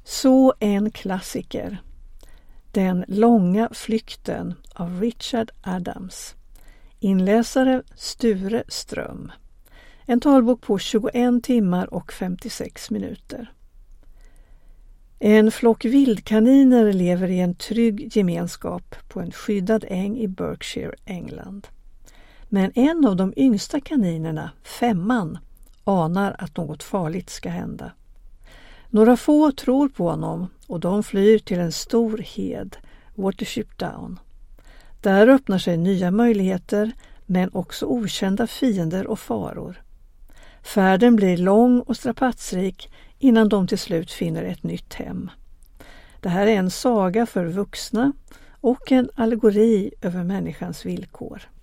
Så en klassiker. Den långa flykten av Richard Adams. Inläsare Sture Ström. En talbok på 21 timmar och 56 minuter. En flock vildkaniner lever i en trygg gemenskap på en skyddad äng i Berkshire, England. Men en av de yngsta kaninerna, Femman, anar att något farligt ska hända. Några få tror på honom och de flyr till en stor hed, Watership Down. Där öppnar sig nya möjligheter men också okända fiender och faror. Färden blir lång och strapatsrik innan de till slut finner ett nytt hem. Det här är en saga för vuxna och en allegori över människans villkor.